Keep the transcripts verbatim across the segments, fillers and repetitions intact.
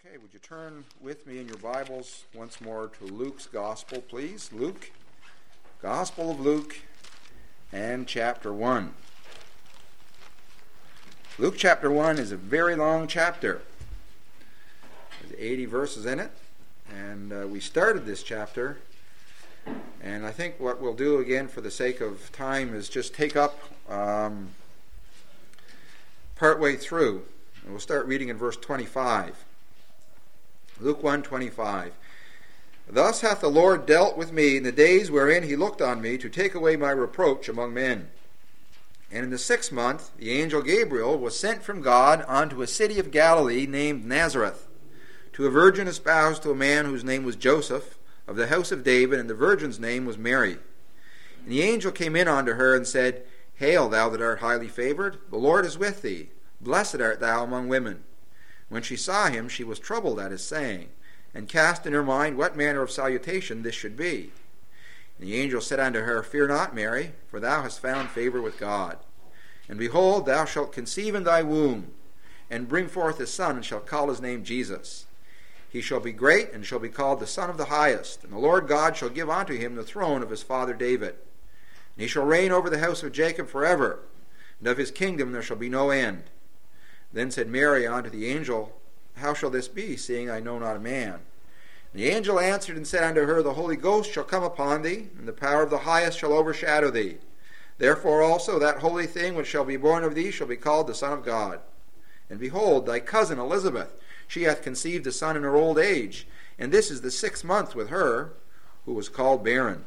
Okay, would you turn with me in your Bibles once more to Luke's Gospel, please? Luke, Gospel of Luke, and chapter one. Luke chapter one is a very long chapter. There's eighty verses in it, and uh, we started this chapter, and I think what we'll do again for the sake of time is just take up um, partway through, and we'll start reading in verse twenty-five. Luke one twenty-five. Thus hath the Lord dealt with me in the days wherein he looked on me to take away my reproach among men. And in the sixth month the angel Gabriel was sent from God unto a city of Galilee named Nazareth, to a virgin espoused to a man whose name was Joseph, of the house of David, and the virgin's name was Mary. And the angel came in unto her and said, Hail, thou that art highly favored, the Lord is with thee. Blessed art thou among women. When she saw him, she was troubled at his saying, and cast in her mind what manner of salutation this should be. And the angel said unto her, Fear not, Mary, for thou hast found favor with God. And behold, thou shalt conceive in thy womb, and bring forth a son, and shalt call his name Jesus. He shall be great, and shall be called the Son of the Highest. And the Lord God shall give unto him the throne of his father David. And he shall reign over the house of Jacob forever, and of his kingdom there shall be no end. Then said Mary unto the angel, How shall this be, seeing I know not a man? And the angel answered and said unto her, The Holy Ghost shall come upon thee, and the power of the highest shall overshadow thee. Therefore also that holy thing which shall be born of thee shall be called the Son of God. And behold, thy cousin Elizabeth, she hath conceived a son in her old age, and this is the sixth month with her, who was called barren.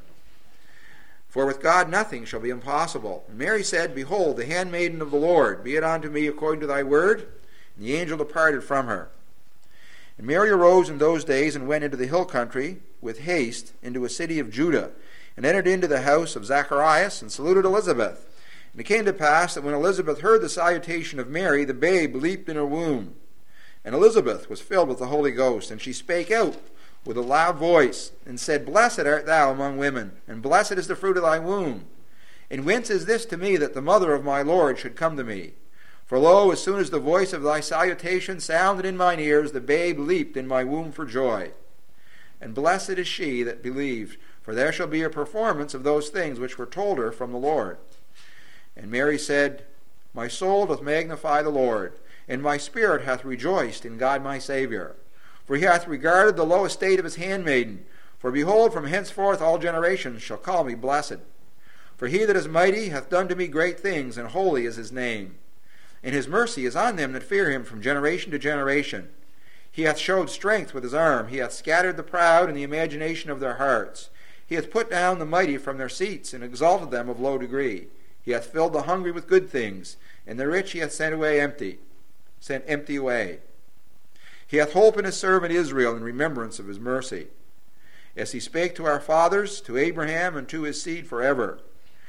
For with God nothing shall be impossible. And Mary said, Behold, the handmaiden of the Lord, be it unto me according to thy word. And the angel departed from her. And Mary arose in those days, and went into the hill country with haste into a city of Judah, and entered into the house of Zacharias, and saluted Elizabeth. And it came to pass that when Elizabeth heard the salutation of Mary, the babe leaped in her womb. And Elizabeth was filled with the Holy Ghost, and she spake out with a loud voice, and said, Blessed art thou among women, and blessed is the fruit of thy womb. And whence is this to me that the mother of my Lord should come to me? For lo, as soon as the voice of thy salutation sounded in mine ears, the babe leaped in my womb for joy. And blessed is she that believed, for there shall be a performance of those things which were told her from the Lord. And Mary said, My soul doth magnify the Lord, and my spirit hath rejoiced in God my Saviour. For he hath regarded the low estate of his handmaiden. For behold, from henceforth all generations shall call me blessed. For he that is mighty hath done to me great things, and holy is his name. And his mercy is on them that fear him from generation to generation. He hath showed strength with his arm. He hath scattered the proud in the imagination of their hearts. He hath put down the mighty from their seats, and exalted them of low degree. He hath filled the hungry with good things, and the rich he hath sent away empty, sent empty away. He hath holpen his servant Israel in remembrance of his mercy, as he spake to our fathers, to Abraham, and to his seed forever.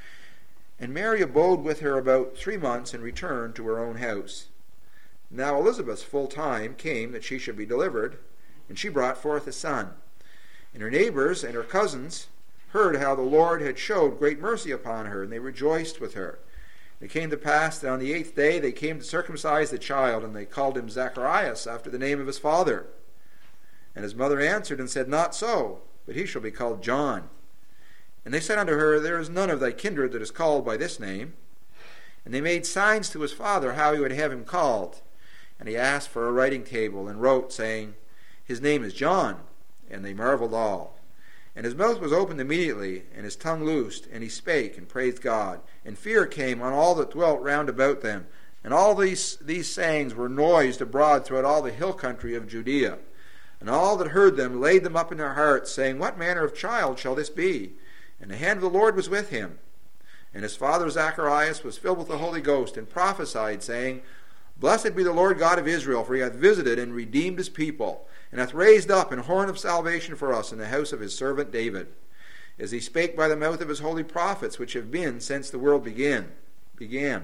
And Mary abode with her about three months, and returned to her own house. Now Elizabeth's full time came that she should be delivered, and she brought forth a son. And her neighbors and her cousins heard how the Lord had showed great mercy upon her, and they rejoiced with her. It came to pass that on the eighth day they came to circumcise the child, and they called him Zacharias, after the name of his father. And his mother answered and said, Not so, but he shall be called John. And they said unto her, There is none of thy kindred that is called by this name. And they made signs to his father how he would have him called. And he asked for a writing table, and wrote, saying, His name is John. And they marveled all. And his mouth was opened immediately, and his tongue loosed, and he spake, and praised God. And fear came on all that dwelt round about them. And all these, these sayings were noised abroad throughout all the hill country of Judea. And all that heard them laid them up in their hearts, saying, What manner of child shall this be? And the hand of the Lord was with him. And his father Zacharias was filled with the Holy Ghost, and prophesied, saying, Blessed be the Lord God of Israel, for he hath visited and redeemed his people, and hath raised up an horn of salvation for us in the house of his servant David, as he spake by the mouth of his holy prophets, which have been since the world began, began,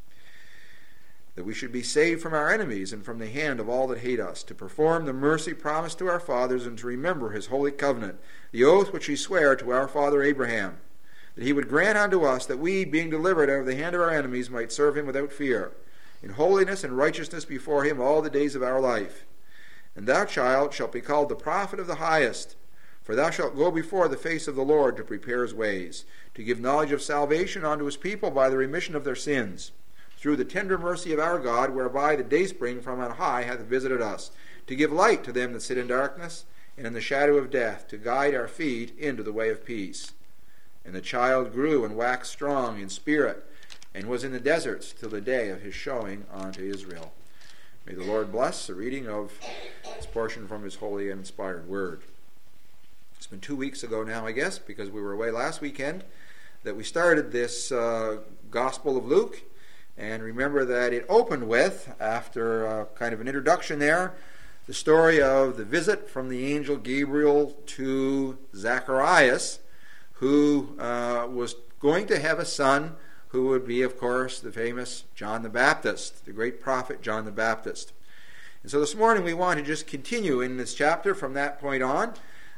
that we should be saved from our enemies and from the hand of all that hate us, to perform the mercy promised to our fathers, and to remember his holy covenant, the oath which he sware to our father Abraham, that he would grant unto us that we, being delivered out of the hand of our enemies, might serve him without fear, in holiness and righteousness before him all the days of our life. And thou, child, shalt be called the prophet of the highest. For thou shalt go before the face of the Lord to prepare his ways, to give knowledge of salvation unto his people by the remission of their sins, through the tender mercy of our God, whereby the dayspring from on high hath visited us, to give light to them that sit in darkness, and in the shadow of death, to guide our feet into the way of peace. And the child grew and waxed strong in spirit, and was in the deserts till the day of his showing unto Israel. May the Lord bless the reading of this portion from his holy and inspired word. It's been two weeks ago now, I guess, because we were away last weekend, that we started this uh, Gospel of Luke. And remember that it opened with, after uh, kind of an introduction there, the story of the visit from the angel Gabriel to Zacharias, who uh, was going to have a son who would be, of course, the famous John the Baptist, the great prophet John the Baptist. And so this morning we want to just continue in this chapter from that point on.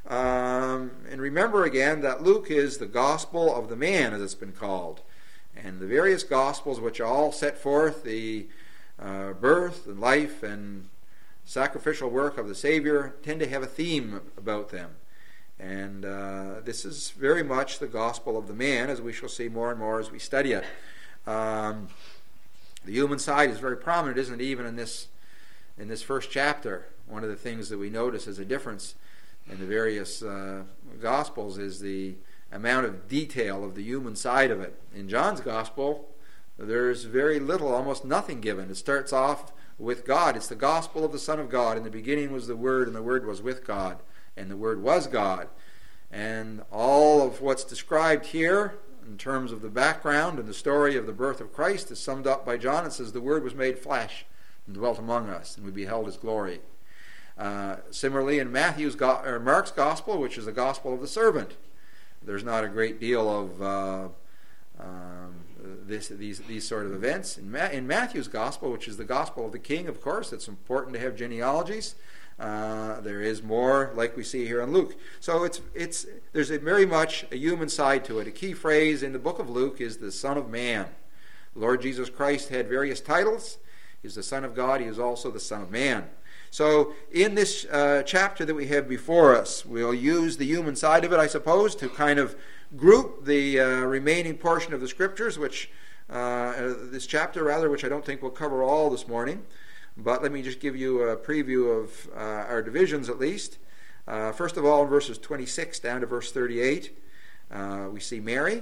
Um, and remember again that Luke is the gospel of the man, as it's been called. And the various gospels, which all set forth the uh, birth and life and sacrificial work of the Savior, tend to have a theme about them. And uh, this is very much the gospel of the man, as we shall see more and more as we study it. Um, the human side is very prominent, isn't it, even in this in this first chapter. One of the things that we notice as a difference in the various uh, gospels is the amount of detail of the human side of it. In John's gospel, there's very little, almost nothing given. It starts off with God. It's the gospel of the Son of God. In the beginning was the Word, and the Word was with God, and the Word was God. And all of what's described here in terms of the background and the story of the birth of Christ is summed up by John. It says, the Word was made flesh and dwelt among us, and we beheld his glory. Uh, similarly, in Matthew's go- or Mark's gospel, which is the gospel of the servant, there's not a great deal of uh, um, this, these these sort of events. In, Ma- in Matthew's gospel, which is the gospel of the king, of course, it's important to have genealogies. Uh, there is more, like we see here in Luke. So it's it's there's a very much a human side to it. A key phrase in the book of Luke is the Son of Man. The Lord Jesus Christ had various titles. He's the Son of God. He is also the Son of Man. So in this uh, chapter that we have before us, we'll use the human side of it, I suppose, to kind of group the uh, remaining portion of the Scriptures, which uh, this chapter, rather, which I don't think we'll cover all this morning. But let me just give you a preview of uh, our divisions, at least. Uh, first of all, in verses twenty-six down to verse thirty-eight, uh, we see Mary.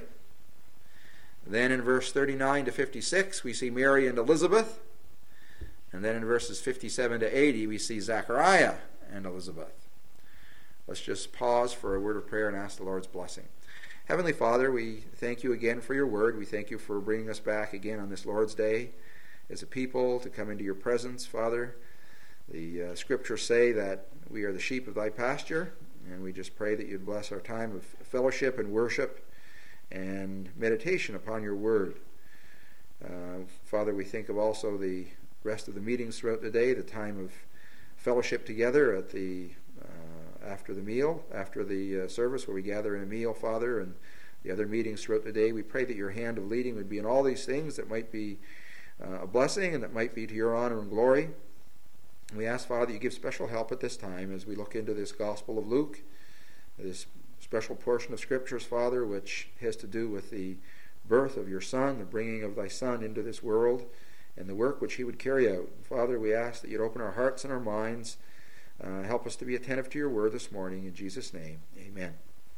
Then in verse thirty-nine to fifty-six, we see Mary and Elizabeth. And then in verses fifty-seven to eighty, we see Zachariah and Elizabeth. Let's just pause for a word of prayer and ask the Lord's blessing. Heavenly Father, we thank you again for your word. We thank you for bringing us back again on this Lord's Day as a people to come into your presence, Father. The uh, scriptures say that we are the sheep of thy pasture, and we just pray that you'd bless our time of fellowship and worship and meditation upon your word. Uh, Father, we think of also the rest of the meetings throughout the day, the time of fellowship together at the uh, after the meal, after the uh, service where we gather in a meal, Father, and the other meetings throughout the day. We pray that your hand of leading would be in all these things that might be uh, a blessing and that might be to your honor and glory. And we ask, Father, you give special help at this time as we look into this Gospel of Luke, this special portion of Scriptures, Father, which has to do with the birth of your Son, the bringing of thy Son into this world, and the work which he would carry out. Father, we ask that you'd open our hearts and our minds. Uh, help us to be attentive to your word this morning. In Jesus' name, amen.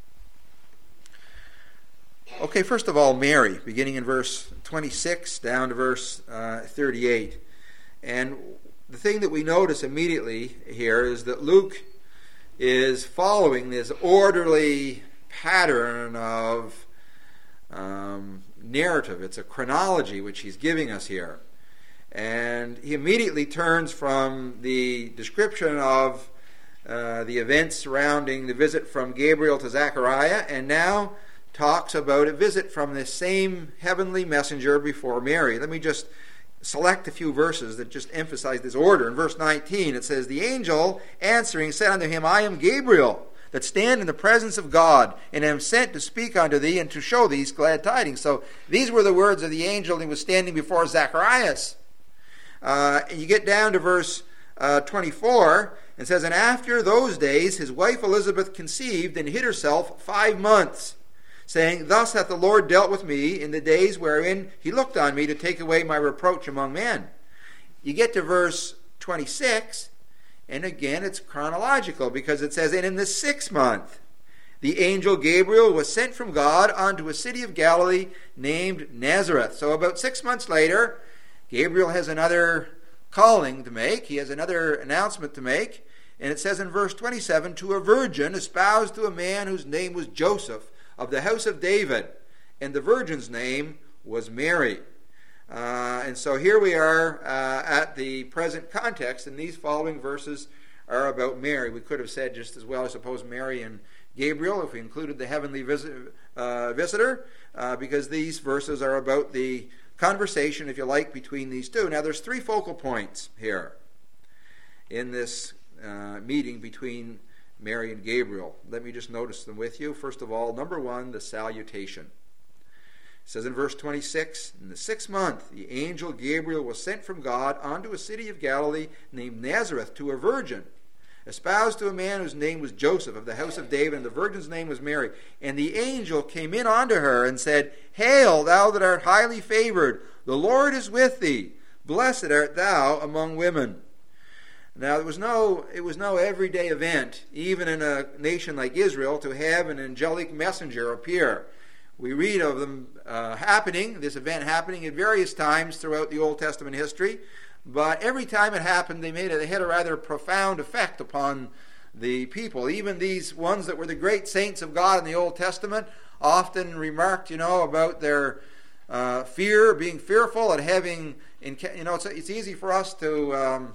Okay, first of all, Mary, beginning in verse twenty-six down to verse uh, thirty-eight. And the thing that we notice immediately here is that Luke is following this orderly pattern of um, narrative. It's a chronology which he's giving us here. And he immediately turns from the description of uh, the events surrounding the visit from Gabriel to Zechariah, and now talks about a visit from the same heavenly messenger before Mary. Let me just select a few verses that just emphasize this order. In verse nineteen, it says, "The angel answering said unto him, I am Gabriel, that stand in the presence of God, and am sent to speak unto thee, and to show these glad tidings." So these were the words of the angel who was standing before Zacharias. Uh, you get down to verse uh, twenty-four, it says, "And after those days his wife Elizabeth conceived and hid herself five months, saying, Thus hath the Lord dealt with me in the days wherein he looked on me to take away my reproach among men." You get to verse twenty-six, and again it's chronological, because it says, "And in the sixth month the angel Gabriel was sent from God unto a city of Galilee named Nazareth." So about six months later, Gabriel has another calling to make. He has another announcement to make. And it says in verse twenty-seven, "To a virgin espoused to a man whose name was Joseph, of the house of David, and the virgin's name was Mary." Uh, and so here we are uh, at the present context, and these following verses are about Mary. We could have said just as well, I suppose, Mary and Gabriel, if we included the heavenly visit, uh, visitor, uh, because these verses are about the conversation, if you like, between these two. Now, there's three focal points here in this uh, meeting between Mary and Gabriel. Let me just notice them with you. First of all, number one, the salutation. It says in verse twenty-six, "In the sixth month the angel Gabriel was sent from God unto a city of Galilee named Nazareth, to a virgin espoused to a man whose name was Joseph, of the house of David, and the virgin's name was Mary. And the angel came in unto her and said, Hail, thou that art highly favored, the Lord is with thee. Blessed art thou among women." Now, it was no it was no everyday event, even in a nation like Israel, to have an angelic messenger appear. We read of them uh, happening, this event happening at various times throughout the Old Testament history. But every time it happened, they made it, they had a rather profound effect upon the people. Even these ones that were the great saints of God in the Old Testament often remarked, you know, about their uh, fear, being fearful, and having, you know, it's, it's easy for us to, um,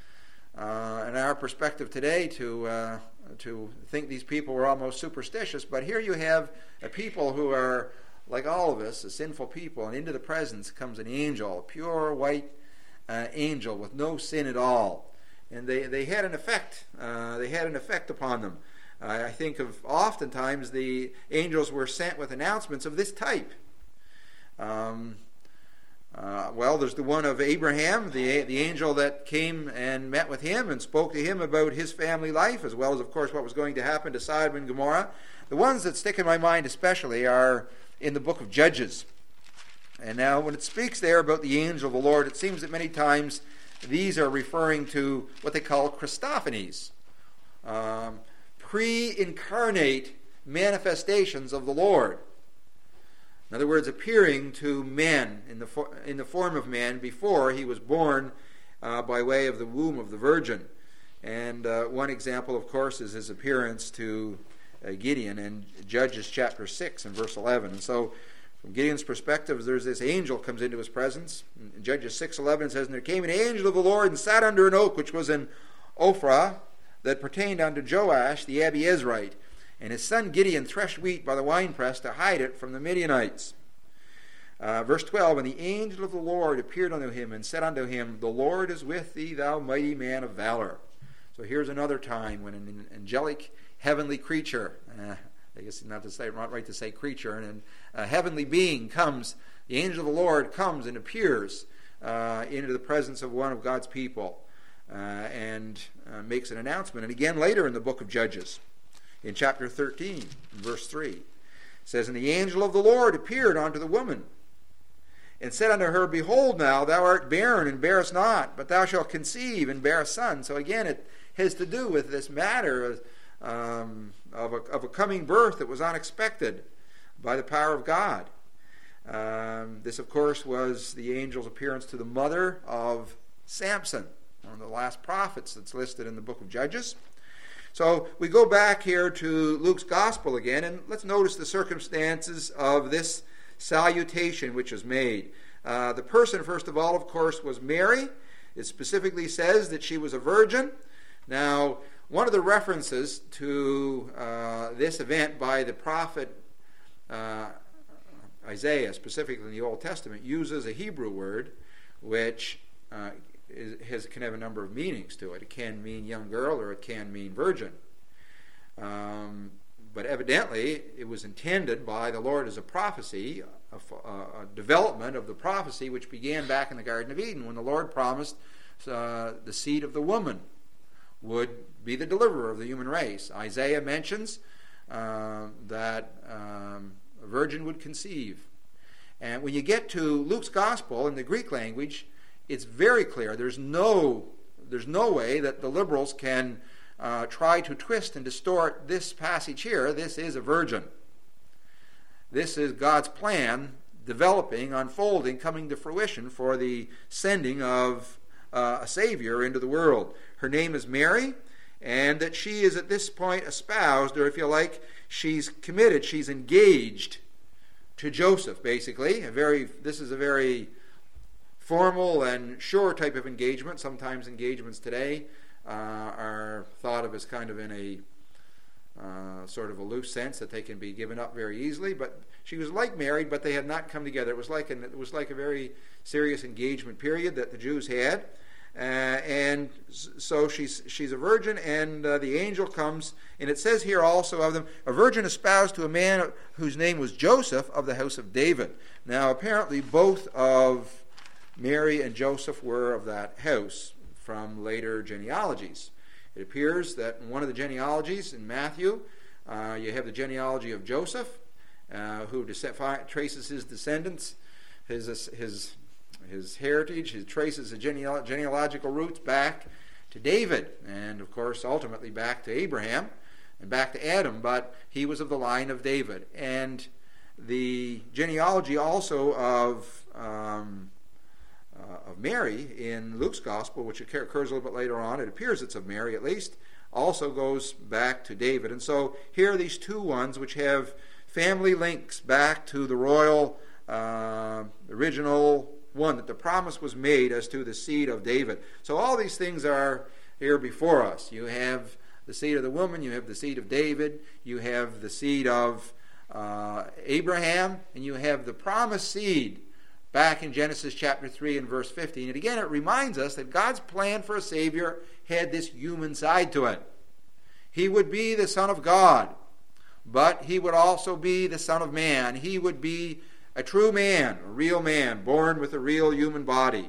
uh, in our perspective today, to uh, to think these people were almost superstitious. But here you have a people who are, like all of us, a sinful people, and into the presence comes an angel, a pure white Uh, angel with no sin at all, and they they had an effect. Uh, they had an effect upon them. Uh, I think of oftentimes the angels were sent with announcements of this type. Um, uh, well, there's the one of Abraham, the the angel that came and met with him and spoke to him about his family life, as well as, of course, what was going to happen to Sodom and Gomorrah. The ones that stick in my mind especially are in the book of Judges. And now, when it speaks there about the angel of the Lord, it seems that many times these are referring to what they call Christophanies, um, pre-incarnate manifestations of the Lord. In other words, appearing to men in the for, in the form of man before he was born uh, by way of the womb of the Virgin. And uh, one example, of course, is his appearance to uh, Gideon in Judges chapter six and verse eleven. And so, from Gideon's perspective, there's this angel comes into his presence. In Judges six eleven, it says, "And there came an angel of the Lord and sat under an oak which was in Ophrah, that pertained unto Joash the Abiezrite. And his son Gideon threshed wheat by the winepress to hide it from the Midianites." Uh, verse twelve, "And the angel of the Lord appeared unto him and said unto him, The Lord is with thee, thou mighty man of valor." So here's another time when an angelic heavenly creature, uh, I guess not to say, not right to say creature, and a heavenly being comes, the angel of the Lord comes and appears uh, into the presence of one of God's people uh, and uh, makes an announcement. And again later in the book of Judges, in chapter thirteen, verse three, it says, "And the angel of the Lord appeared unto the woman, and said unto her, Behold now, thou art barren and bearest not, but thou shalt conceive and bear a son." So again, it has to do with this matter of Um, of, a, of a coming birth that was unexpected by the power of God. Um, this, of course, was the angel's appearance to the mother of Samson, one of the last prophets that's listed in the book of Judges. So we go back here to Luke's gospel again, and let's notice the circumstances of this salutation which is made. Uh, the person, first of all, of course, was Mary. It specifically says that she was a virgin. Now, one of the references to uh, this event by the prophet uh, Isaiah, specifically in the Old Testament, uses a Hebrew word which uh, is, has, can have a number of meanings to it. It can mean young girl or it can mean virgin. Um, but evidently, it was intended by the Lord as a prophecy, a, a, a development of the prophecy which began back in the Garden of Eden when the Lord promised uh, the seed of the woman would be the deliverer of the human race. Isaiah mentions uh, that um, a virgin would conceive. And when you get to Luke's gospel in the Greek language, it's very clear. There's no, there's no way that the liberals can uh, try to twist and distort this passage here. This is a virgin. This is God's plan developing, unfolding, coming to fruition for the sending of uh, a Savior into the world. Her name is Mary, and that she is at this point espoused, or if you like, she's committed, she's engaged to Joseph, basically. A very, this is a very formal and sure type of engagement. Sometimes engagements today uh, are thought of as kind of in a uh, sort of a loose sense that they can be given up very easily. But she was like married, but they had not come together. It was like an, it was like a very serious engagement period that the Jews had. Uh, and so she's she's a virgin, and uh, the angel comes, and it says here also of them, a virgin espoused to a man whose name was Joseph of the house of David. Now apparently both of Mary and Joseph were of that house from later genealogies. It appears that in one of the genealogies in Matthew, uh, you have the genealogy of Joseph, uh, who descend, traces his descendants, his his his heritage, he traces the genealog- genealogical roots back to David, and of course ultimately back to Abraham and back to Adam, but he was of the line of David. And the genealogy also of um, uh, of Mary in Luke's gospel, which occurs a little bit later on, it appears it's of Mary at least, also goes back to David. And so here are these two ones which have family links back to the royal uh, original one, that the promise was made as to the seed of David. So all these things are here before us. You have the seed of the woman, you have the seed of David, you have the seed of uh, Abraham, and you have the promised seed back in Genesis chapter three and verse fifteen. And again, it reminds us that God's plan for a Savior had this human side to it. He would be the Son of God, but he would also be the Son of Man. He would be a true man, a real man, born with a real human body.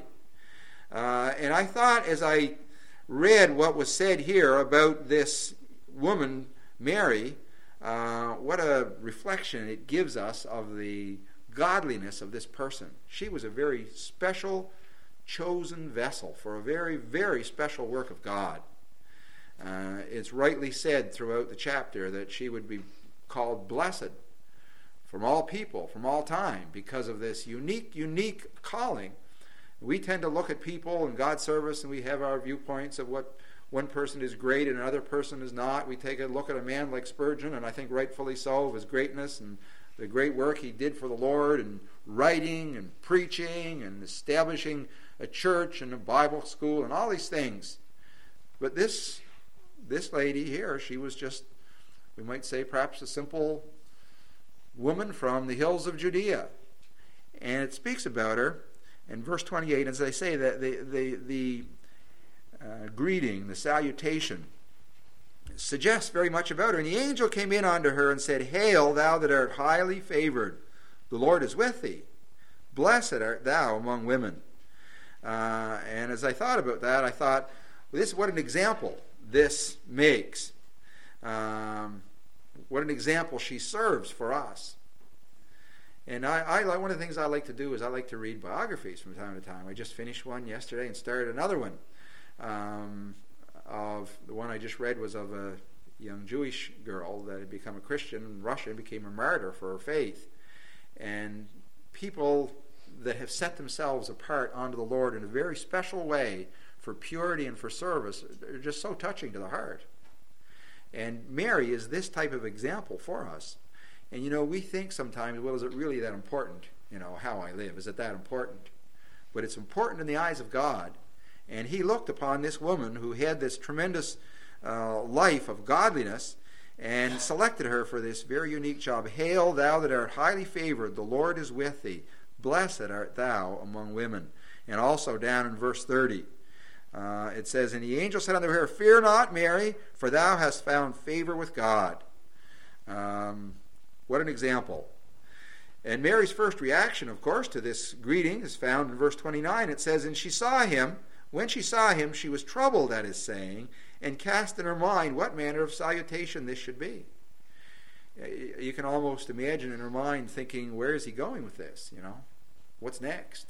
Uh, and I thought as I read what was said here about this woman, Mary, uh, what a reflection it gives us of the godliness of this person. She was a very special, chosen vessel for a very, very special work of God. Uh, it's rightly said throughout the chapter that she would be called blessed from all people, from all time, because of this unique, unique calling. We tend to look at people in God's service and we have our viewpoints of what one person is great and another person is not. We take a look at a man like Spurgeon, and I think rightfully so, of his greatness and the great work he did for the Lord in writing and preaching and establishing a church and a Bible school and all these things. But this, this lady here, she was just, we might say, perhaps a simple woman from the hills of Judea. And it speaks about her in verse twenty-eight, as I say, that the, the, the uh, greeting, the salutation, suggests very much about her. And the angel came in unto her and said, Hail, thou that art highly favored, the Lord is with thee. Blessed art thou among women. Uh, and as I thought about that, I thought, well, this what an example this makes. Um, What an example she serves for us. And I, I one of the things I like to do is I like to read biographies from time to time. I just finished one yesterday and started another one. Um, of the one I just read was of a young Jewish girl that had become a Christian in Russia and became a martyr for her faith. And people that have set themselves apart unto the Lord in a very special way for purity and for service are just so touching to the heart. And Mary is this type of example for us. And you know, we think sometimes, well, is it really that important? You know, how I live, is it that important? But it's important in the eyes of God. And he looked upon this woman who had this tremendous uh, life of godliness and selected her for this very unique job. Hail, thou that art highly favored, the Lord is with thee. Blessed art thou among women. And also down in verse thirty, Uh, it says, And the angel said unto her, Fear not, Mary, for thou hast found favor with God. Um, what an example. And Mary's first reaction, of course, to this greeting is found in verse twenty-nine. It says, And she saw him When she saw him, she was troubled at his saying, and cast in her mind what manner of salutation this should be. You can almost imagine in her mind thinking, where is he going with this? You know, what's next?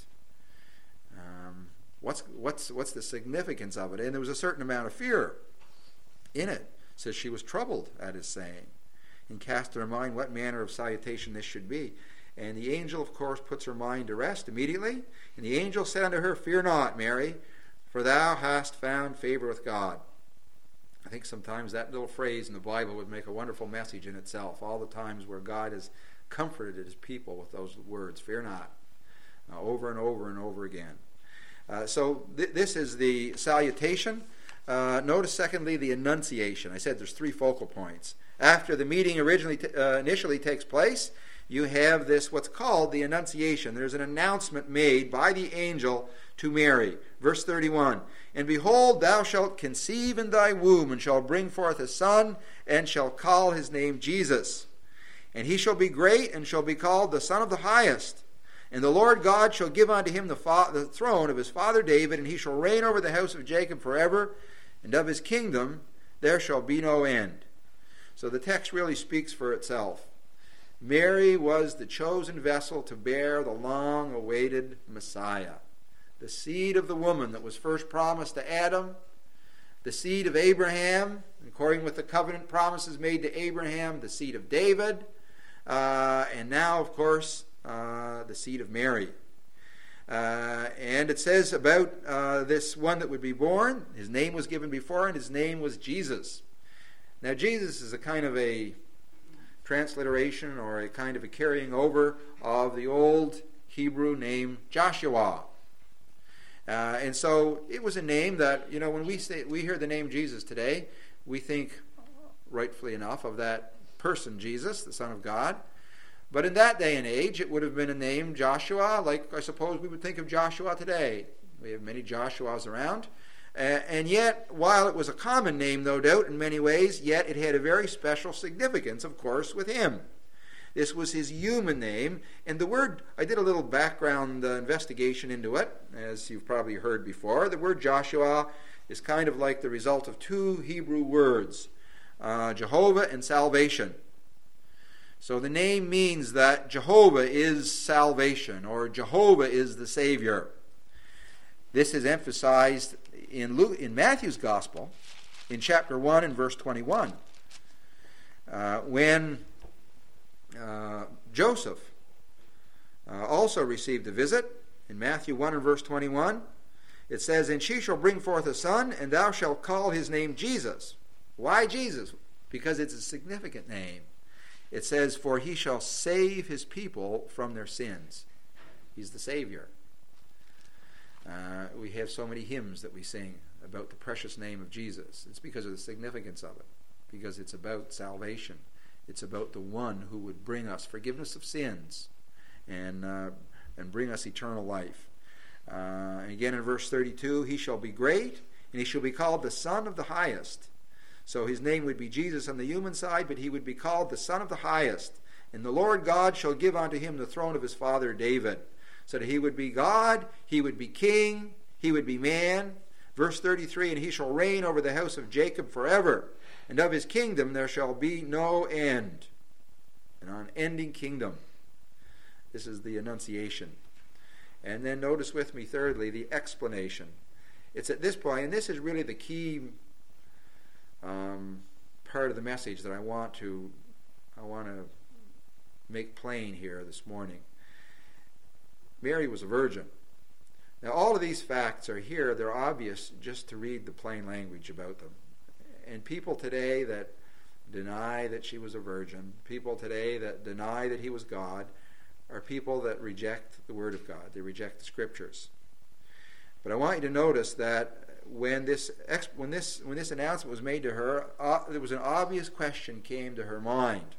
Um, what's what's what's the significance of it? And there was a certain amount of fear in it. It says she was troubled at his saying, and cast in her mind what manner of salutation this should be. And the angel, of course, puts her mind to rest immediately. And the angel said unto her, Fear not, Mary, for thou hast found favor with God. I think sometimes that little phrase in the Bible would make a wonderful message in itself. All the times where God has comforted his people with those words, fear not, uh, over and over and over again. Uh, so th- this is the salutation. Uh, notice, secondly, the annunciation. I said there's three focal points. After the meeting originally t- uh, initially takes place, you have this, what's called the annunciation. There's an announcement made by the angel to Mary. Verse thirty-one, And behold, thou shalt conceive in thy womb, and shalt bring forth a son, and shall call his name Jesus. And he shall be great, and shall be called the Son of the Highest. And the Lord God shall give unto him the, fa- the throne of his father David, and he shall reign over the house of Jacob forever, and of his kingdom there shall be no end. So the text really speaks for itself. Mary was the chosen vessel to bear the long-awaited Messiah, the seed of the woman that was first promised to Adam, the seed of Abraham, according with the covenant promises made to Abraham, the seed of David, uh, and now, of course, uh, the seed of Mary. Uh, and it says about uh, this one that would be born, his name was given before, and his name was Jesus. Now, Jesus is a kind of a transliteration or a kind of a carrying over of the old Hebrew name Joshua. Uh, and so it was a name that, you know, when we say we hear the name Jesus today, we think, rightfully enough, of that person Jesus, the Son of God. But in that day and age, it would have been a name Joshua, like I suppose we would think of Joshua today. We have many Joshuas around. Uh, and yet, while it was a common name, no doubt, in many ways, yet it had a very special significance, of course, with him. This was his human name, and the word, I did a little background uh, investigation into it, as you've probably heard before. The word Joshua is kind of like the result of two Hebrew words, uh, Jehovah and salvation. So the name means that Jehovah is salvation, or Jehovah is the Savior. This is emphasized in Luke, in Matthew's Gospel, in chapter one and verse twenty-one, uh, when uh, Joseph uh, also received a visit. In Matthew one and verse twenty-one, it says, And she shall bring forth a son, and thou shalt call his name Jesus. Why Jesus? Because it's a significant name. It says, For he shall save his people from their sins. He's the Savior. Uh, we have so many hymns that we sing about the precious name of Jesus. It's because of the significance of it, because it's about salvation. It's about the one who would bring us forgiveness of sins and uh, and bring us eternal life. Uh, and again in verse thirty-two, he shall be great, and he shall be called the Son of the Highest. So his name would be Jesus on the human side, but he would be called the Son of the Highest. And the Lord God shall give unto him the throne of his father David. So that he would be God, he would be king, he would be man. Verse thirty-three, And he shall reign over the house of Jacob forever, and of his kingdom there shall be no end. An unending kingdom. This is the annunciation. And then notice with me, thirdly, the explanation. It's at this point, and this is really the key um, part of the message that I want to I want to make plain here this morning. Mary was a virgin. Now, all of these facts are here. They're obvious just to read the plain language about them. And people today that deny that she was a virgin, people today that deny that he was God, are people that reject the Word of God. They reject the Scriptures. But I want you to notice that when this when this when this announcement was made to her, uh, there was an obvious question came to her mind.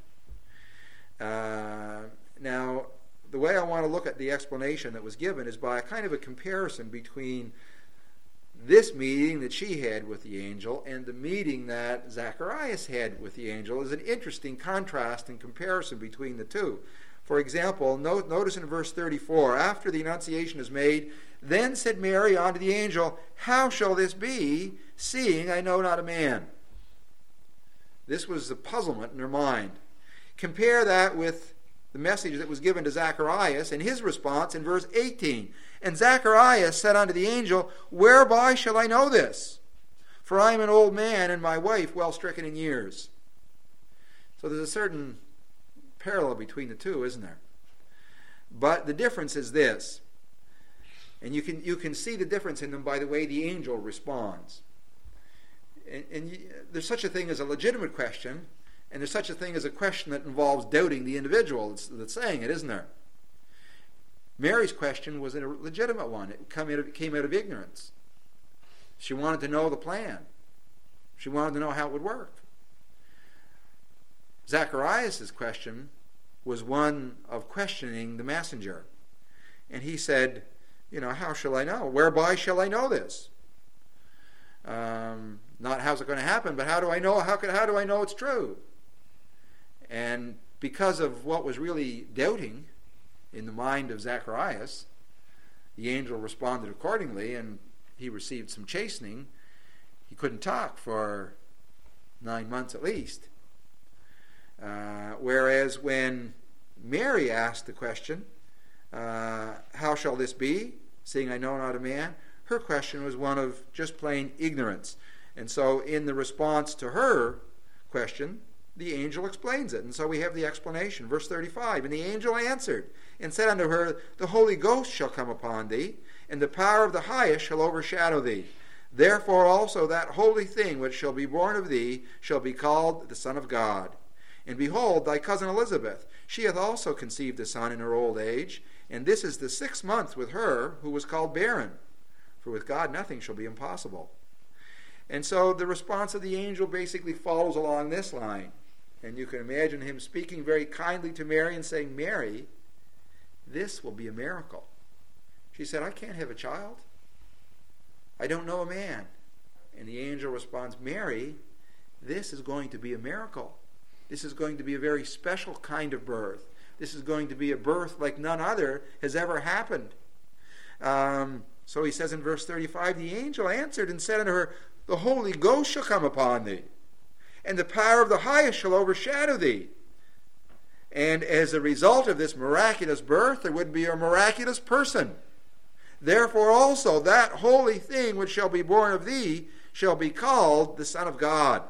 Uh, now, the way I want to look at the explanation that was given is by a kind of a comparison between this meeting that she had with the angel and the meeting that Zacharias had with the angel. Is an interesting contrast and comparison between the two. For example, note, notice in verse thirty-four, after the Annunciation is made, then said Mary unto the angel, how shall this be, seeing I know not a man? This was the puzzlement in her mind. Compare that with the message that was given to Zacharias and his response in verse eighteen. And Zacharias said unto the angel, whereby shall I know this? For I am an old man, and my wife well stricken in years. So there's a certain parallel between the two, isn't there? But the difference is this. And you can you can see the difference in them by the way the angel responds. And, and you, there's such a thing as a legitimate question, and there's such a thing as a question that involves doubting the individual that's, that's saying it, isn't there? Mary's question was a legitimate one. It came out of, came out of ignorance. She wanted to know the plan. She wanted to know how it would work. Zacharias' question was one of questioning the messenger. And he said, you know, how shall I know? Whereby shall I know this? Um, not how's it going to happen, but how do I know? How, could, how do I know it's true? And because of what was really doubting in the mind of Zacharias, the angel responded accordingly, and he received some chastening. He couldn't talk for nine months at least. Uh, whereas when Mary asked the question, uh, how shall this be, seeing I know not a man, her question was one of just plain ignorance. And so in the response to her question, the angel explains it. And so we have the explanation. Verse thirty-five, and the angel answered and said unto her, the Holy Ghost shall come upon thee, and the power of the highest shall overshadow thee. Therefore also that holy thing which shall be born of thee shall be called the Son of God. And behold, thy cousin Elizabeth, she hath also conceived a son in her old age, and this is the sixth month with her who was called barren. For with God nothing shall be impossible. And so the response of the angel basically follows along this line. And you can imagine him speaking very kindly to Mary and saying, Mary, this will be a miracle. She said, I can't have a child. I don't know a man. And the angel responds, Mary, this is going to be a miracle. This is going to be a very special kind of birth. This is going to be a birth like none other has ever happened. Um, so he says in verse thirty-five, the angel answered and said unto her, the Holy Ghost shall come upon thee, and the power of the highest shall overshadow thee. And as a result of this miraculous birth, there would be a miraculous person. Therefore also that holy thing which shall be born of thee shall be called the Son of God.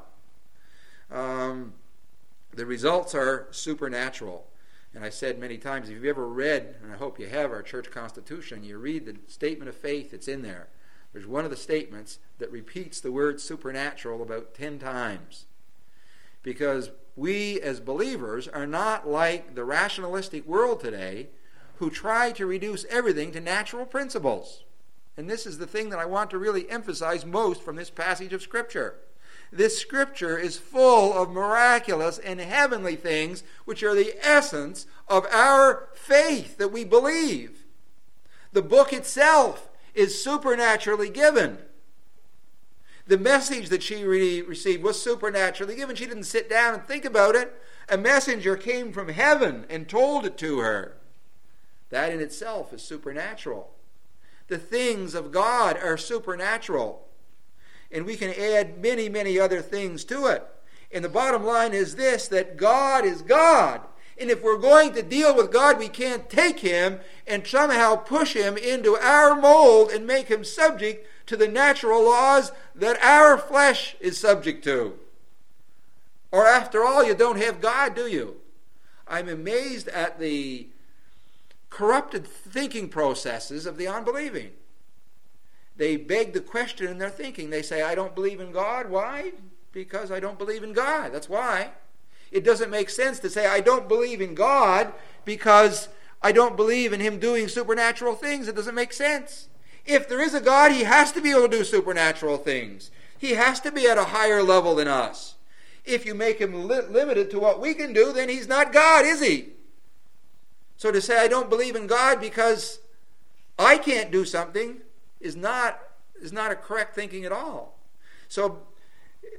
Um, the results are supernatural. And I said many times, if you've ever read, and I hope you have, our church constitution, you read the statement of faith that's in there. There's one of the statements that repeats the word supernatural about ten times. Because we as believers are not like the rationalistic world today who try to reduce everything to natural principles. And this is the thing that I want to really emphasize most from this passage of Scripture. This Scripture is full of miraculous and heavenly things which are the essence of our faith that we believe. The book itself is supernaturally given. The message that she re- received was supernaturally given. She didn't sit down and think about it. A messenger came from heaven and told it to her. That in itself is supernatural. The things of God are supernatural. And we can add many, many other things to it. And the bottom line is this, that God is God. And if we're going to deal with God, we can't take him and somehow push him into our mold and make him subject to the natural laws that our flesh is subject to. Or after all, you don't have God, do you? I'm amazed at the corrupted thinking processes of the unbelieving. They beg the question in their thinking. They say, I don't believe in God. Why? Because I don't believe in God. That's why. It doesn't make sense to say, I don't believe in God because I don't believe in him doing supernatural things. It doesn't make sense. If there is a God, he has to be able to do supernatural things. He has to be at a higher level than us. If you make him li- limited to what we can do, then he's not God, is he? So to say, I don't believe in God because I can't do something is not, is not a correct thinking at all. So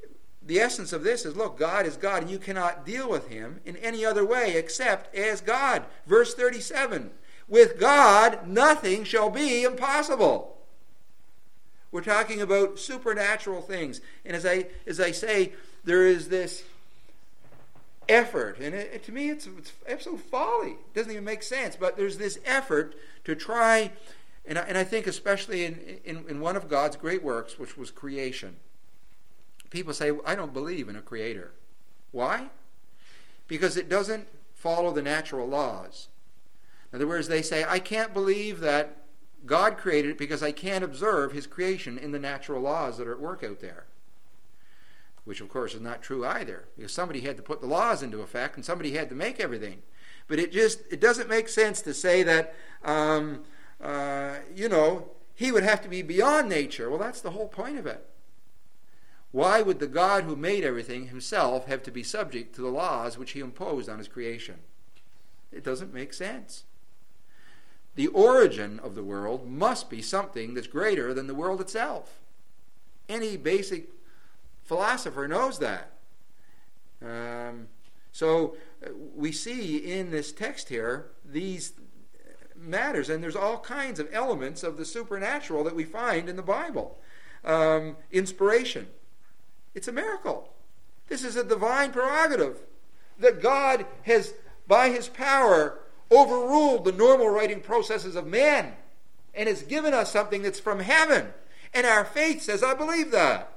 the essence of this is, look, God is God, and you cannot deal with him in any other way except as God. Verse thirty-seven, with God, nothing shall be impossible. We're talking about supernatural things. And as I as I say, there is this effort, and it, it, to me it's, it's absolute folly. It doesn't even make sense, but there's this effort to try, and I, and I think especially in, in, in one of God's great works, which was creation. People say, I don't believe in a creator. Why? Because it doesn't follow the natural laws. In other words, they say, I can't believe that God created it because I can't observe his creation in the natural laws that are at work out there. Which, of course, is not true either, because somebody had to put the laws into effect and somebody had to make everything. But it just, it doesn't make sense to say that, um, uh, you know, he would have to be beyond nature. Well, that's the whole point of it. Why would the God who made everything himself have to be subject to the laws which he imposed on his creation? It doesn't make sense. The origin of the world must be something that's greater than the world itself. Any basic philosopher knows that. Um, so uh, we see in this text here these matters, and there's all kinds of elements of the supernatural that we find in the Bible. Um, inspiration. It's a miracle. This is a divine prerogative that God has, by his power, overruled the normal writing processes of man and has given us something that's from heaven. And our faith says, I believe that.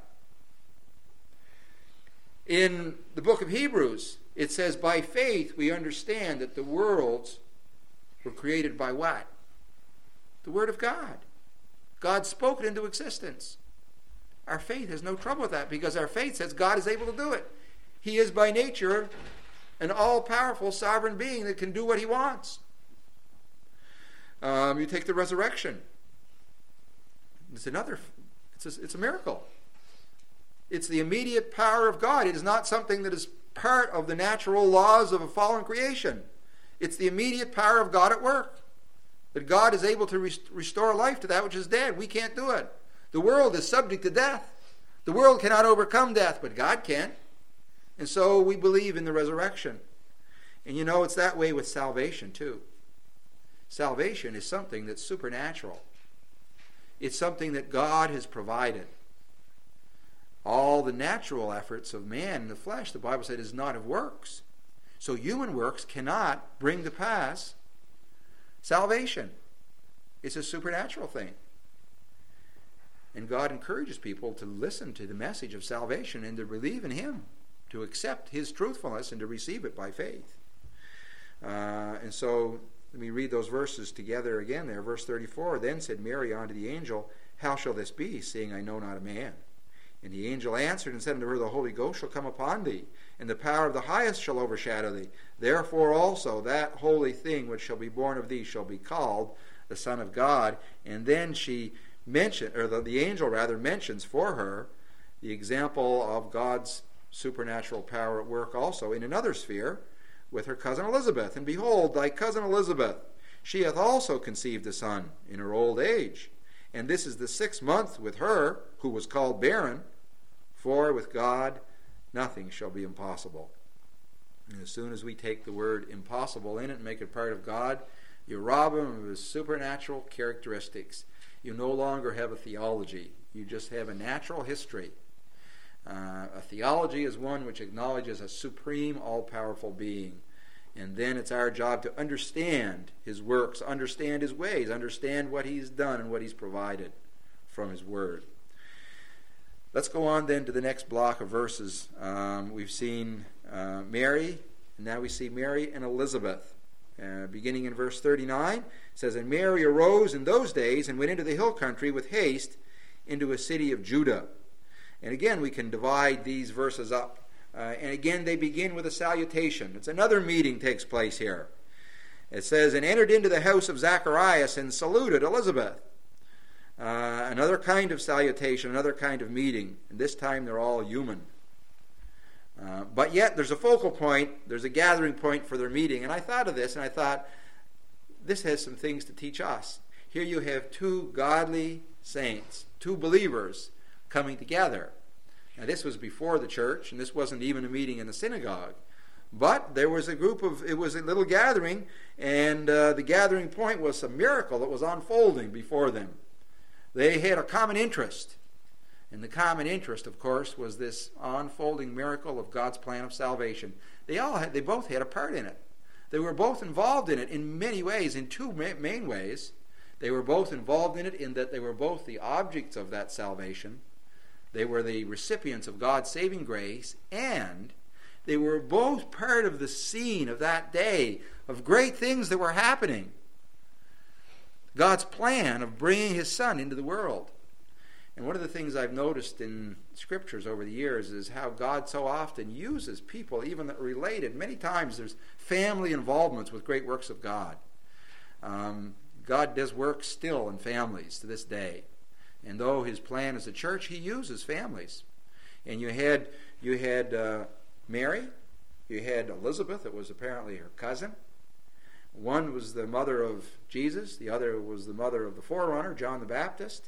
In the book of Hebrews, it says, by faith we understand that the worlds were created by what? The Word of God. God spoke it into existence. Our faith has no trouble with that because our faith says God is able to do it. He is by nature an all-powerful sovereign being that can do what he wants. Um, you take the resurrection. It's another, it's a, it's a miracle. It's the immediate power of God. It is not something that is part of the natural laws of a fallen creation. It's the immediate power of God at work. That God is able to rest- restore life to that which is dead. We can't do it. The world is subject to death. The world cannot overcome death, but God can. And so we believe in the resurrection. And you know, it's that way with salvation too. Salvation is something that's supernatural. It's something that God has provided. All the natural efforts of man in the flesh, the Bible said, is not of works. So human works cannot bring to pass salvation. It's a supernatural thing. And God encourages people to listen to the message of salvation and to believe in him, to accept his truthfulness and to receive it by faith. Uh, and so let me read those verses together again there. Verse thirty-four, then said Mary unto the angel, how shall this be, seeing I know not a man? And the angel answered and said unto her, the Holy Ghost shall come upon thee, and the power of the highest shall overshadow thee. Therefore also that holy thing which shall be born of thee shall be called the Son of God. And then she mentioned, or the, the angel rather mentions for her the example of God's supernatural power at work also in another sphere with her cousin Elizabeth. And behold, thy cousin Elizabeth, she hath also conceived a son in her old age. And this is the sixth month with her, who was called barren, for with God nothing shall be impossible. And as soon as we take the word impossible in it and make it part of God, you rob him of his supernatural characteristics. You no longer have a theology. You just have a natural history. Uh, a theology is one which acknowledges a supreme, all-powerful being. And then it's our job to understand his works, understand his ways, understand what he's done and what he's provided from his word. Let's go on then to the next block of verses. Um, we've seen uh, Mary, and now we see Mary and Elizabeth. Uh, beginning in verse thirty-nine, it says, and Mary arose in those days and went into the hill country with haste into a city of Judah. And again, we can divide these verses up. Uh, and again, they begin with a salutation. It's another meeting takes place here. It says, and entered into the house of Zacharias and saluted Elizabeth. Uh, another kind of salutation, another kind of meeting. And this time they're all human. Uh, but yet there's a focal point, there's a gathering point for their meeting. And I thought of this and I thought, this has some things to teach us. Here you have two godly saints, two believers coming together. Now, this was before the church, and this wasn't even a meeting in the synagogue. But there was a group of, it was a little gathering, and uh, the gathering point was a miracle that was unfolding before them. They had a common interest. And the common interest, of course, was this unfolding miracle of God's plan of salvation. They all had, they both had a part in it. They were both involved in it in many ways, in two main ways. They were both involved in it in that they were both the objects of that salvation. They were the recipients of God's saving grace, and they were both part of the scene of that day of great things that were happening. God's plan of bringing His Son into the world. And one of the things I've noticed in scriptures over the years is how God so often uses people, even that are related. Many times there's family involvements with great works of God. Um, God does work still in families to this day. And though His plan is a church, He uses families. And you had you had uh, Mary, you had Elizabeth, that was apparently her cousin. One was the mother of Jesus, the other was the mother of the forerunner, John the Baptist.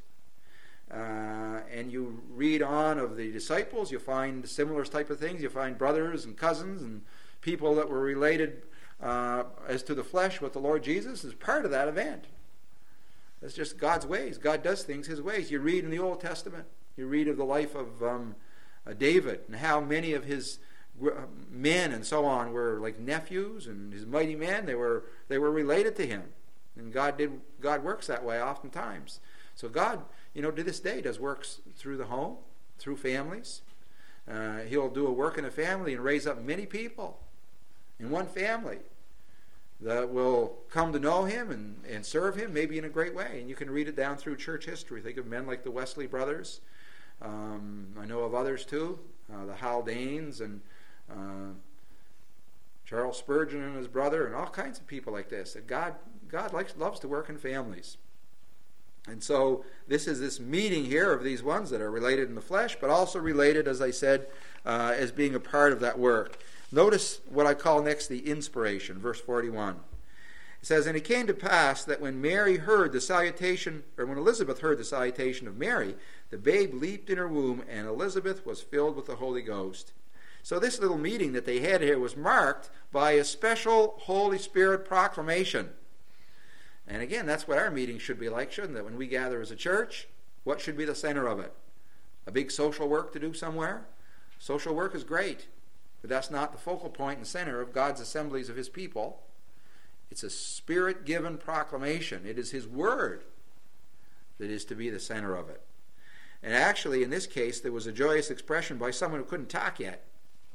Uh, and you read on of the disciples, you find similar type of things. You find brothers and cousins and people that were related uh, as to the flesh with the Lord Jesus as part of that event. That's just God's ways. God does things His ways. You read in the Old Testament, you read of the life of um, uh, David and how many of his men and so on were like nephews, and his mighty men, they were they were related to him. And God did God works that way oftentimes. So God, you know, to this day does works through the home, through families. Uh, he'll do a work in a family and raise up many people in one family that will come to know Him and, and serve Him, maybe in a great way. And you can read it down through church history. Think of men like the Wesley brothers. Um, I know of others too, uh, the Haldanes and uh, Charles Spurgeon and his brother, and all kinds of people like this. That God, God likes, loves to work in families. And so this is this meeting here of these ones that are related in the flesh, but also related, as I said, uh, as being a part of that work. Notice what I call next the inspiration, verse forty-one. It says, "And it came to pass that when Mary heard the salutation, or when Elizabeth heard the salutation of Mary, the babe leaped in her womb, and Elizabeth was filled with the Holy Ghost." So this little meeting that they had here was marked by a special Holy Spirit proclamation. And again, that's what our meetings should be like, shouldn't it? When we gather as a church, what should be the center of it? A big social work to do somewhere? Social work is great, but that's not the focal point and center of God's assemblies of His people. It's a Spirit-given proclamation. It is His Word that is to be the center of it. And actually, in this case, there was a joyous expression by someone who couldn't talk yet.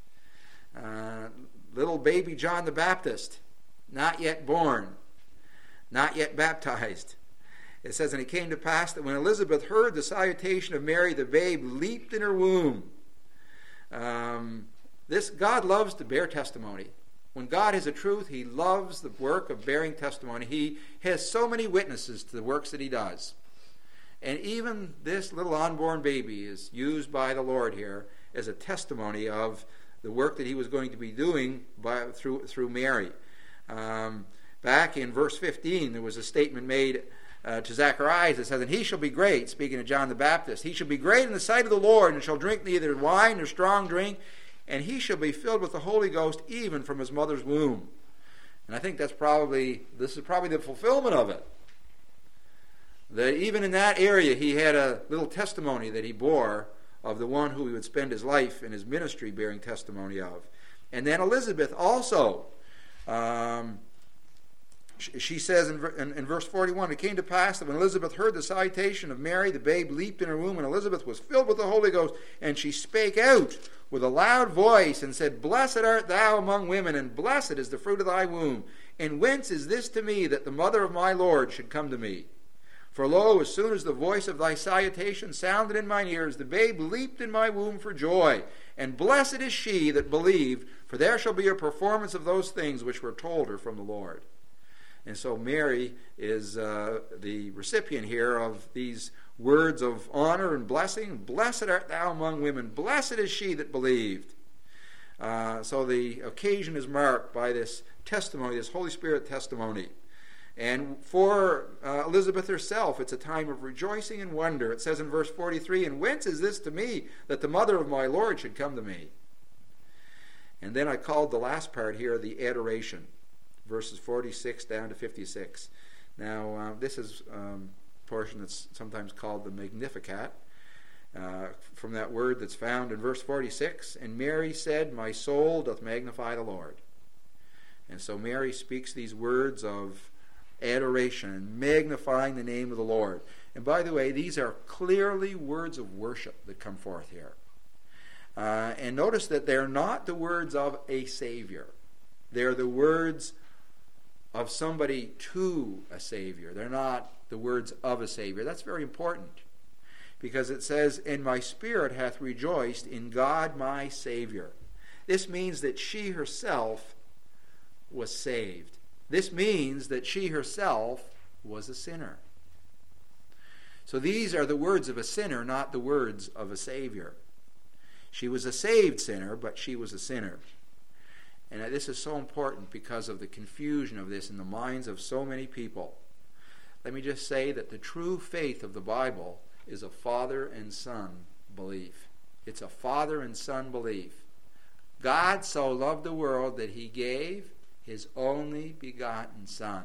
Uh, little baby John the Baptist, not yet born, not yet baptized. It says, "And it came to pass that when Elizabeth heard the salutation of Mary, the babe leaped in her womb." Um, this God loves to bear testimony. When God is a truth, He loves the work of bearing testimony. He has so many witnesses to the works that He does. And even this little unborn baby is used by the Lord here as a testimony of the work that He was going to be doing by, through, through Mary. Um, Back in verse fifteen, there was a statement made uh, to Zacharias that says, "And he shall be great," speaking of John the Baptist, "he shall be great in the sight of the Lord, and shall drink neither wine nor strong drink, and he shall be filled with the Holy Ghost even from his mother's womb." And I think that's probably, this is probably the fulfillment of it. That even in that area, he had a little testimony that he bore of the one who he would spend his life in his ministry bearing testimony of. And then Elizabeth also, um, she says in, in, in verse forty-one, "It came to pass that when Elizabeth heard the salutation of Mary, the babe leaped in her womb, and Elizabeth was filled with the Holy Ghost, and she spake out with a loud voice, and said, Blessed art thou among women, and blessed is the fruit of thy womb. And whence is this to me, that the mother of my Lord should come to me? For lo, as soon as the voice of thy salutation sounded in mine ears, the babe leaped in my womb for joy. And blessed is she that believed, for there shall be a performance of those things which were told her from the Lord." And so Mary is uh, the recipient here of these words of honor and blessing. "Blessed art thou among women, blessed is she that believed." Uh, so the occasion is marked by this testimony, this Holy Spirit testimony. And for uh, Elizabeth herself, it's a time of rejoicing and wonder. It says in verse forty-three, "And whence is this to me, that the mother of my Lord should come to me?" And then I called the last part here the adoration, verses forty-six down to fifty-six. Now, uh, this is a um, portion that's sometimes called the Magnificat, uh, from that word that's found in verse forty-six. "And Mary said, My soul doth magnify the Lord." And so Mary speaks these words of adoration and magnifying the name of the Lord. And by the way, these are clearly words of worship that come forth here. Uh, and notice that they're not the words of a Savior. They're the words of somebody to a Savior. They're not the words of a Savior. That's very important, because it says, "And my spirit hath rejoiced in God my Savior." This means that she herself was saved. This means that she herself was a sinner. So these are the words of a sinner, not the words of a Savior. She was a saved sinner, but she was a sinner. And this is so important because of the confusion of this in the minds of so many people. Let me just say that the true faith of the Bible is a father and son belief. It's a father and son belief. God so loved the world that he gave his only begotten Son.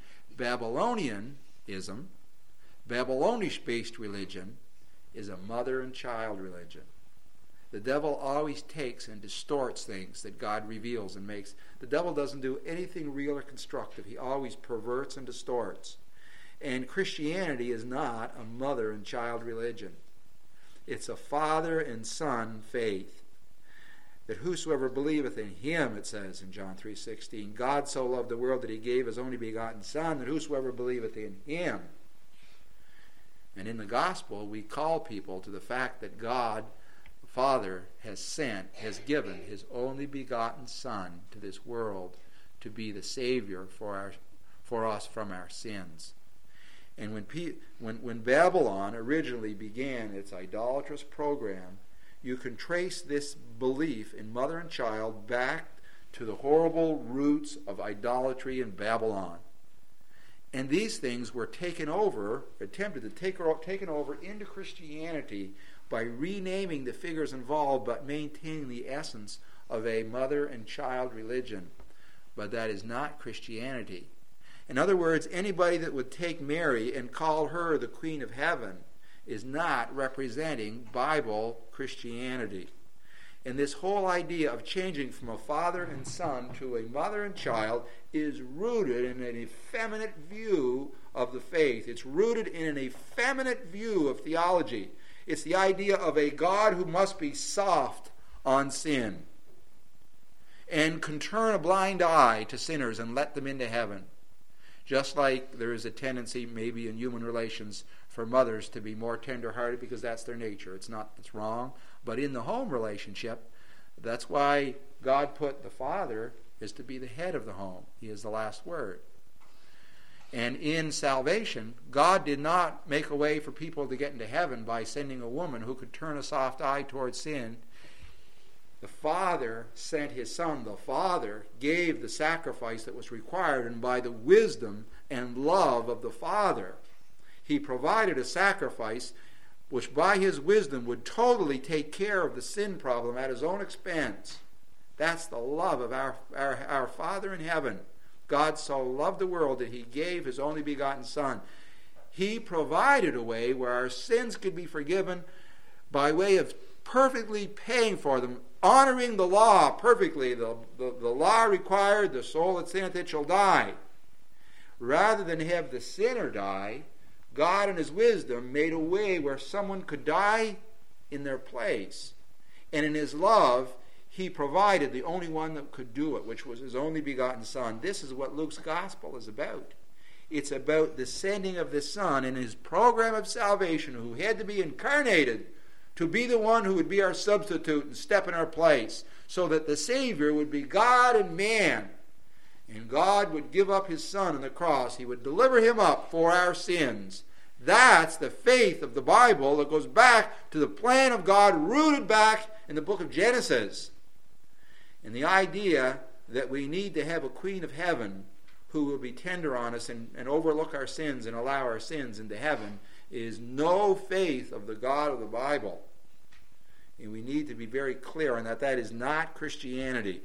Babylonianism, Babylonish-based religion, is a mother and child religion. The devil always takes and distorts things that God reveals and makes. The devil doesn't do anything real or constructive. He always perverts and distorts. And Christianity is not a mother and child religion. It's a father and son faith. That whosoever believeth in him, it says in John three sixteen, God so loved the world that he gave his only begotten Son, that whosoever believeth in him. And in the gospel, we call people to the fact that God, the Father, has sent, has given his only begotten Son to this world to be the Savior for our, for us from our sins. And when, when, when Babylon originally began its idolatrous program, you can trace this belief in mother and child back to the horrible roots of idolatry in Babylon. And these things were taken over, attempted to take taken over into Christianity by renaming the figures involved, but maintaining the essence of a mother and child religion. But that is not Christianity. In other words, anybody that would take Mary and call her the Queen of Heaven is not representing Bible Christianity. And this whole idea of changing from a father and son to a mother and child is rooted in an effeminate view of the faith. It's rooted in an effeminate view of theology. It's the idea of a God who must be soft on sin and can turn a blind eye to sinners and let them into heaven. Just like there is a tendency maybe in human relations for mothers to be more tender-hearted because that's their nature. It's not that's wrong. But in the home relationship, that's why God put the father is to be the head of the home. He is the last word. And in salvation, God did not make a way for people to get into heaven by sending a woman who could turn a soft eye towards sin. The Father sent his Son. The Father gave the sacrifice that was required, and by the wisdom and love of the Father, he provided a sacrifice which by his wisdom would totally take care of the sin problem at his own expense. That's the love of our, our, our Father in heaven. God so loved the world that he gave his only begotten Son. He provided a way where our sins could be forgiven by way of perfectly paying for them, honoring the law perfectly. The, the, the law required the soul that sinneth it shall die. Rather than have the sinner die, God in his wisdom made a way where someone could die in their place. And in his love, he provided the only one that could do it, which was his only begotten Son. This is what Luke's gospel is about. It's about the sending of the Son in his program of salvation, who had to be incarnated to be the one who would be our substitute and step in our place, so that the Savior would be God and man. And God would give up his Son on the cross. He would deliver him up for our sins. That's the faith of the Bible that goes back to the plan of God rooted back in the book of Genesis. And the idea that we need to have a Queen of Heaven who will be tender on us and, and overlook our sins and allow our sins into heaven is no faith of the God of the Bible. And we need to be very clear on that. That is not Christianity.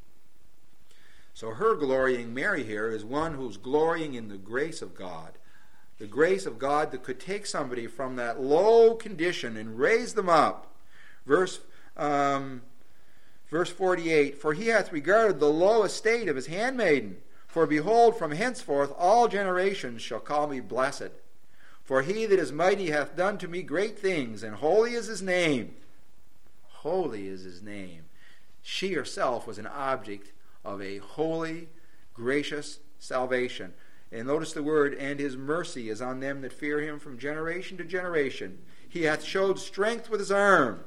So her glorying, Mary here, is one who's glorying in the grace of God. The grace of God that could take somebody from that low condition and raise them up. Verse um, verse forty-eight, for he hath regarded the low estate of his handmaiden. For behold, from henceforth all generations shall call me blessed. For he that is mighty hath done to me great things, and holy is his name. Holy is his name. She herself was an object of a holy, gracious salvation. And notice the word, and his mercy is on them that fear him from generation to generation. He hath showed strength with his arm.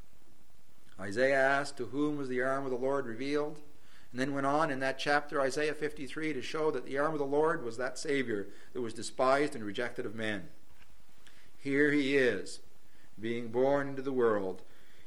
Isaiah asked, to whom was the arm of the Lord revealed? And then went on in that chapter, Isaiah fifty-three, to show that the arm of the Lord was that Savior that was despised and rejected of men. Here he is, being born into the world.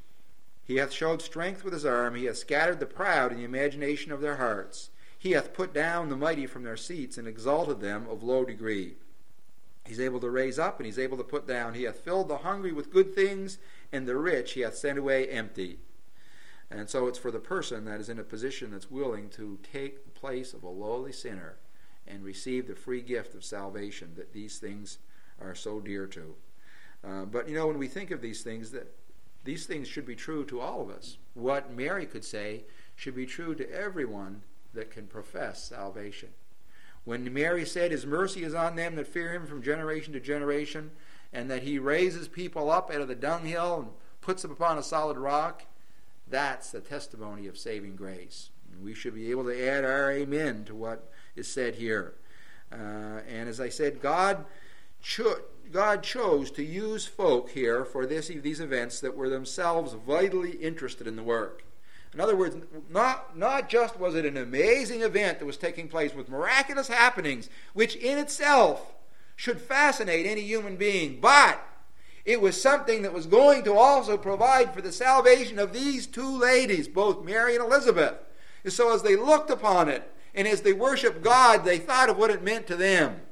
He hath showed strength with his arm. He hath scattered the proud in the imagination of their hearts. He hath put down the mighty from their seats and exalted them of low degree. He's able to raise up and he's able to put down. He hath filled the hungry with good things, and the rich he hath sent away empty. And so it's for the person that is in a position that's willing to take the place of a lowly sinner and receive the free gift of salvation that these things are so dear to. Uh, but you know, when we think of these things, that these things should be true to all of us. What Mary could say should be true to everyone that can profess salvation. When Mary said his mercy is on them that fear him from generation to generation, and that he raises people up out of the dunghill and puts them upon a solid rock, that's the testimony of saving grace. And we should be able to add our amen to what is said here. Uh, and as I said, God cho- God chose to use folk here for this, these events that were themselves vitally interested in the work. In other words, not, not just was it an amazing event that was taking place with miraculous happenings, which in itself should fascinate any human being, but it was something that was going to also provide for the salvation of these two ladies, both Mary and Elizabeth. And so as they looked upon it, and as they worshiped God, they thought of what it meant to them.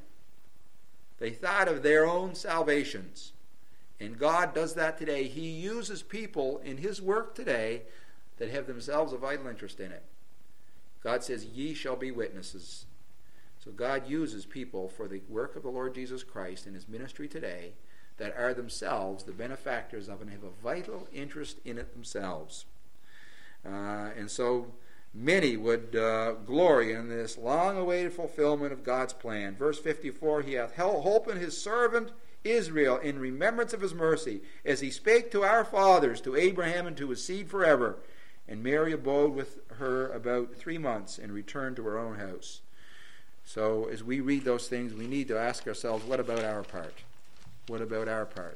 They thought of their own salvations. And God does that today. He uses people in his work today that have themselves a vital interest in it. God says, ye shall be witnesses. So God uses people for the work of the Lord Jesus Christ in his ministry today that are themselves the benefactors of it and have a vital interest in it themselves. Uh, and so many would uh, glory in this long-awaited fulfillment of God's plan. Verse fifty-four, he hath holpen his servant Israel in remembrance of his mercy, as he spake to our fathers, to Abraham, and to his seed forever. And Mary abode with her about three months and returned to her own house. So as we read those things, we need to ask ourselves, what about our part? What about our part?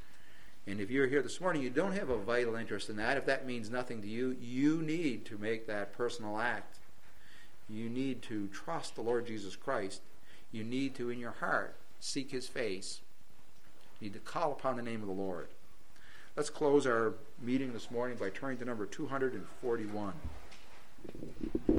And if you're here this morning, you don't have a vital interest in that. If that means nothing to you, you need to make that personal act. You need to trust the Lord Jesus Christ. You need to, in your heart, seek his face. You need to call upon the name of the Lord. Let's close our meeting this morning by turning to number two hundred forty-one.